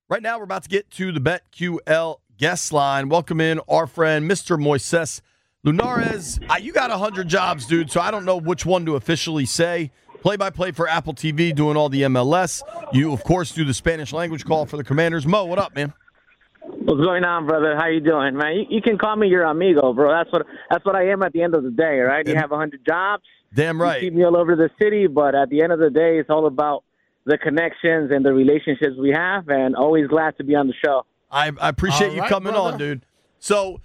Right now, we're about to get to the BetQL guest line. Welcome in our friend, Mr. Moises Lunares. You got 100 jobs, dude, so I don't know which one to officially say. Play-by-play for Apple TV, doing all the MLS. You, of course, do the Spanish language call for the Commanders. Mo, what up, man? What's going on, brother? How you doing, man? You can call me your amigo, bro. That's what I am at the end of the day, right? You have 100 jobs. Damn right. You keep me all over the city, but at the end of the day, it's all about the connections and the relationships we have, and always glad to be on the show. I appreciate you coming on, dude. So,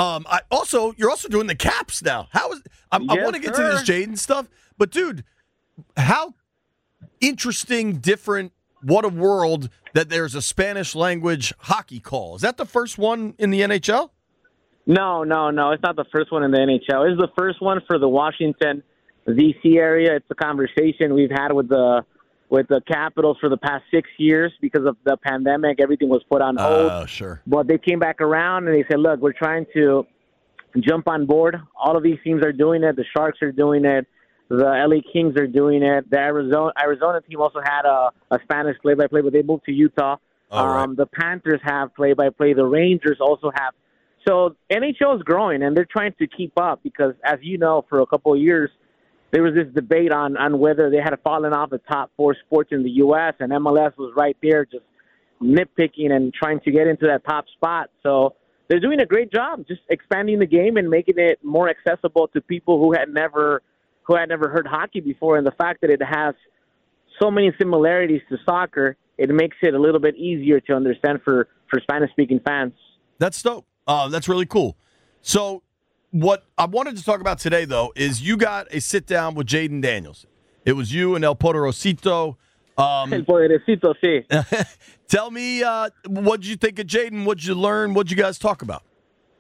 you're also doing the Caps now. I want to get to this Jaden stuff, but dude, how interesting, different, what a world that there's a Spanish language hockey call. Is that the first one in the NHL? No. It's not the first one in the NHL. It's the first one for the Washington, D.C. area. It's a conversation we've had with the Capitals for the past 6 years because of the pandemic. Everything was put on hold. Oh, sure. But they came back around and they said, look, we're trying to jump on board. All of these teams are doing it. The Sharks are doing it. The LA Kings are doing it. The Arizona team also had a Spanish play-by-play, but they moved to Utah. Right. The Panthers have play-by-play. The Rangers also have. So NHL is growing, and they're trying to keep up because, as you know, for a couple of years, there was this debate on whether they had fallen off the top 4 sports in the U.S., and MLS was right there just nitpicking and trying to get into that top spot. So they're doing a great job just expanding the game and making it more accessible to people who had never heard hockey before. And the fact that it has so many similarities to soccer, it makes it a little bit easier to understand for Spanish-speaking fans. That's dope. That's really cool. So what I wanted to talk about today, though, is you got a sit-down with Jaden Daniels. It was you and El Poderosito. El Poderosito, sí. Tell me, what did you think of Jaden? What did you learn? What did you guys talk about?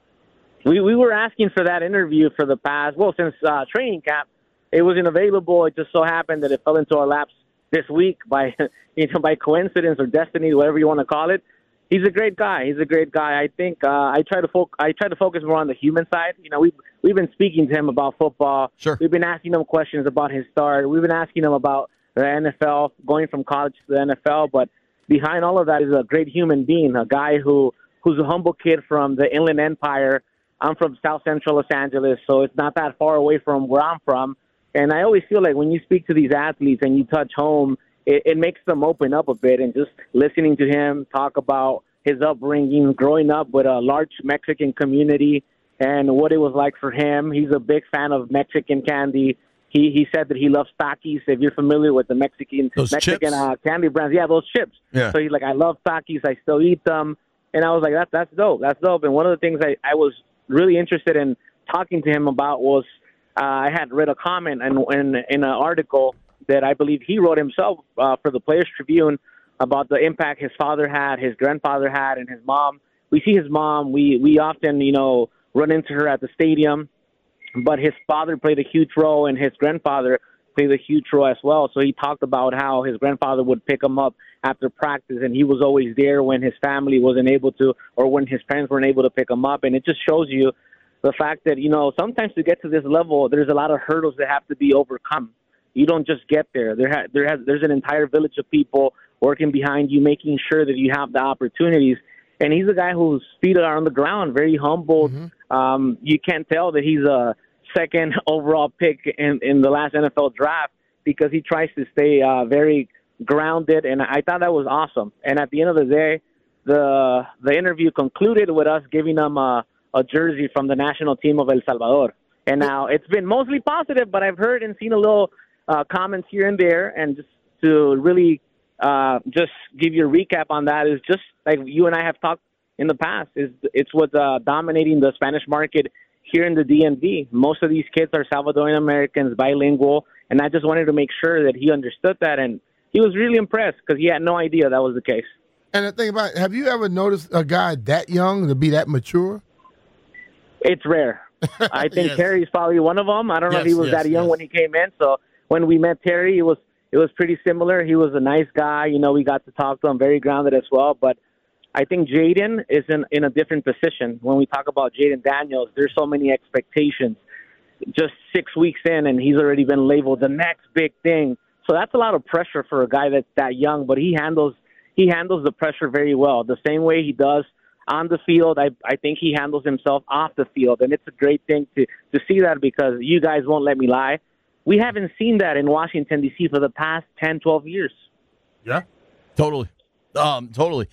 We were asking for that interview for the past, since training camp. It wasn't available. It just so happened that it fell into our laps this week by coincidence or destiny, whatever you want to call it. He's a great guy. I think I try to focus more on the human side. You know, we've been speaking to him about football. Sure. We've been asking him questions about his start. We've been asking him about the NFL, going from college to the NFL. But behind all of that is a great human being, a guy who's a humble kid from the Inland Empire. I'm from South Central Los Angeles, so it's not that far away from where I'm from. And I always feel like when you speak to these athletes and you touch home, it makes them open up a bit. And just listening to him talk about his upbringing, growing up with a large Mexican community and what it was like for him. He's a big fan of Mexican candy. He said that he loves Takis. If you're familiar with the Mexican candy brands, those chips. Yeah. So he's like, I love Takis. I still eat them. And I was like, that's dope. That's dope. And one of the things I was really interested in talking to him about was I had read a comment in an article that I believe he wrote himself for the Players Tribune about the impact his father had, his grandfather had, and his mom. We see his mom. We often, run into her at the stadium, but his father played a huge role, and his grandfather played a huge role as well. So he talked about how his grandfather would pick him up after practice, and he was always there when his family wasn't able to, or when his parents weren't able to pick him up. And it just shows you the fact that, sometimes to get to this level, there's a lot of hurdles that have to be overcome. You don't just get there. There's an entire village of people working behind you, making sure that you have the opportunities. And he's a guy whose feet are on the ground, very humbled. Mm-hmm. You can't tell that he's a second overall pick in the last NFL draft because he tries to stay very grounded. And I thought that was awesome. And at the end of the day, the interview concluded with us giving him a jersey from the national team of El Salvador. And now it's been mostly positive, but I've heard and seen a little comments here and there. And just to really just give you a recap on that is just like you and I have talked in the past, it's what's dominating the Spanish market here in the DMV. Most of these kids are Salvadorian Americans, bilingual, and I just wanted to make sure that he understood that. And he was really impressed because he had no idea that was the case. And the thing about it, have you ever noticed a guy that young to be that mature? It's rare. I think Yes. Terry's probably one of them. I don't know if he was that young yes. when he came in. So when we met Terry, it was pretty similar. He was a nice guy. We got to talk to him, very grounded as well. But I think Jaden is in a different position. When we talk about Jaden Daniels, there's so many expectations. Just 6 weeks in, and he's already been labeled the next big thing. So that's a lot of pressure for a guy that's that young. But he handles he handles the pressure very well, the same way he does on the field. I think he handles himself off the field, and it's a great thing to see that, because you guys won't let me lie. We haven't seen that in Washington, D.C. for the past 10, 12 years. Yeah, totally. Totally.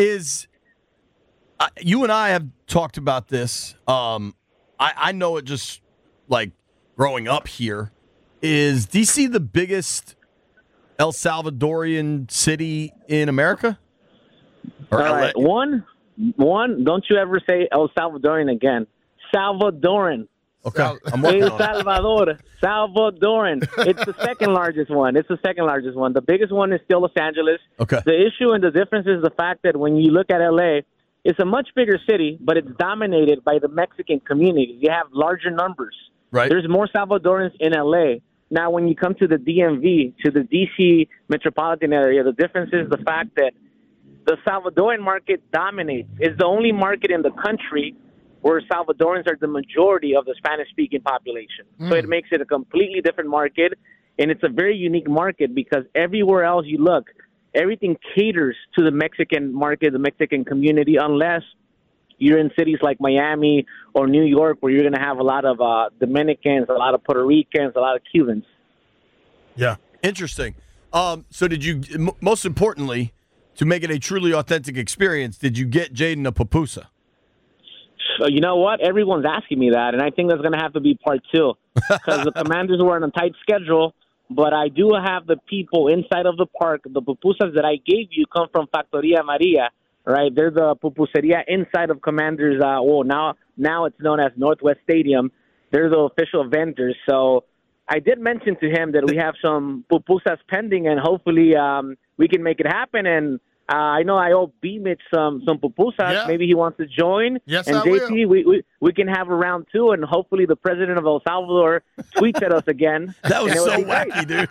You and I have talked about this. I know it just like growing up here. Is D.C. the biggest El Salvadorian city in America? Or all right, one, don't you ever say El Salvadorian again. Salvadoran. Okay, I'm working El on Salvador. Salvadoran. It's the second largest one. The biggest one is still Los Angeles. Okay. The issue and the difference is the fact that when you look at L.A., it's a much bigger city, but it's dominated by the Mexican community. You have larger numbers. Right. There's more Salvadorans in L.A. Now, when you come to the DMV, to the D.C. metropolitan area, the difference is the fact that the Salvadoran market dominates. It's the only market in the country where Salvadorans are the majority of the Spanish-speaking population. So it makes it a completely different market, and it's a very unique market because everywhere else you look, everything caters to the Mexican market, the Mexican community, unless you're in cities like Miami or New York, where you're going to have a lot of Dominicans, a lot of Puerto Ricans, a lot of Cubans. Yeah. Interesting. So did you, most importantly, to make it a truly authentic experience, did you get Jaden a pupusa? So you know what? Everyone's asking me that, and I think that's going to have to be part two because the Commanders were on a tight schedule. But I do have the people inside of the park. The pupusas that I gave you come from Factoria Maria, right? They're the pupuseria inside of Commanders. Now it's known as Northwest Stadium. They're the official vendors. So I did mention to him that we have some pupusas pending, and hopefully we can make it happen. And I know I owe B-Mitch some pupusas. Yeah. Maybe he wants to join. Yes, and I JP, will. we can have a round two, and hopefully the president of El Salvador tweets at us again. That was so wacky, dude.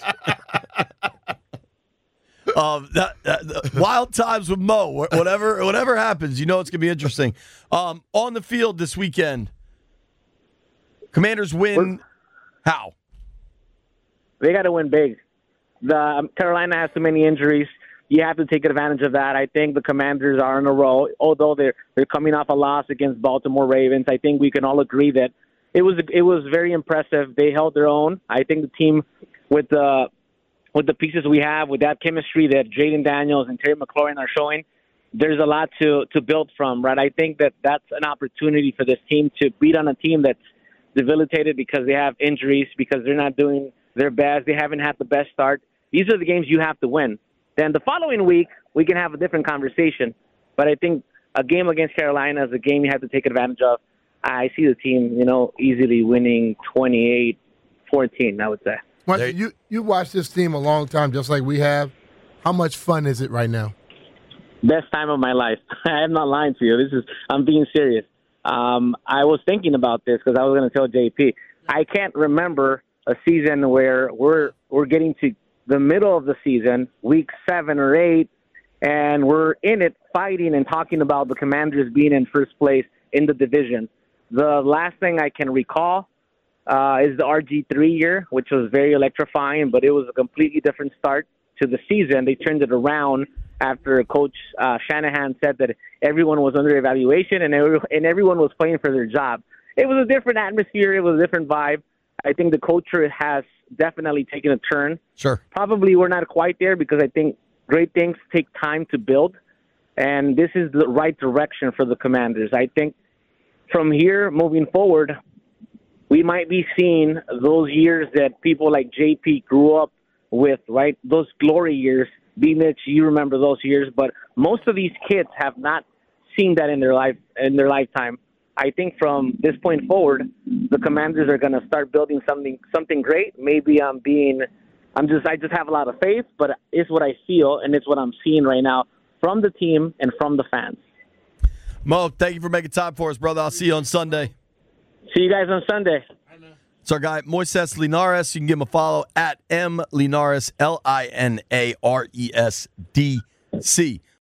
Wild times with Mo. Whatever happens, you know it's going to be interesting. On the field this weekend, Commanders win. How? They got to win big. Carolina has too many injuries. You have to take advantage of that. I think the Commanders are in a row. Although they're coming off a loss against Baltimore Ravens, I think we can all agree that it was very impressive. They held their own. I think the team with the pieces we have, with that chemistry that Jaden Daniels and Terry McLaurin are showing, there's a lot to build from, right? I think that's an opportunity for this team to beat on a team that's debilitated because they have injuries, because they're not doing their best. They haven't had the best start. These are the games you have to win. Then the following week, we can have a different conversation. But I think a game against Carolina is a game you have to take advantage of. I see the team, easily winning 28-14, I would say. You watched this team a long time, just like we have. How much fun is it right now? Best time of my life. I'm not lying to you. I'm being serious. I was thinking about this because I was going to tell JP. I can't remember a season where we're getting to the middle of the season, week 7 or 8, and we're in it fighting and talking about the Commanders being in first place in the division. The last thing I can recall is the RG3 year, which was very electrifying, but it was a completely different start to the season. They turned it around after Coach Shanahan said that everyone was under evaluation and everyone was playing for their job. It was a different atmosphere. It was a different vibe. I think the culture has definitely taken a turn. Sure. Probably we're not quite there because I think great things take time to build, and this is the right direction for the Commanders. I think from here moving forward, we might be seeing those years that people like JP grew up with, right? Those glory years. B-Mitch, you remember those years, but most of these kids have not seen that in their lifetime. I think from this point forward, the Commanders are going to start building something great. Maybe I just have a lot of faith, but it's what I feel and it's what I'm seeing right now from the team and from the fans. Mo, thank you for making time for us, brother. I'll see you on Sunday. See you guys on Sunday. It's our guy, Moises Linares. You can give him a follow at M Linares, LINARESDC.